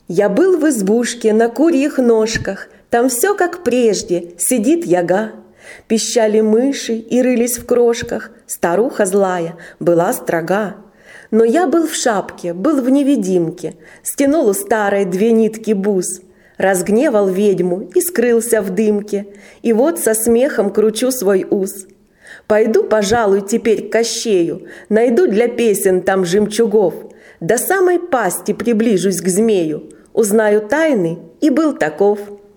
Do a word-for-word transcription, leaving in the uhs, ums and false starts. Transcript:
Я был в избушке на курьих ножках, там все как прежде, сидит яга. Пищали мыши и рылись в крошках, старуха злая была строга. Но я был в шапке, был в невидимке, стянул у старой две нитки бус, разгневал ведьму и скрылся в дымке, и вот со смехом кручу свой ус. Пойду, пожалуй, теперь к Кощею, найду для песен там жемчугов, до самой пасти приближусь к змею, узнаю тайны, и был таков.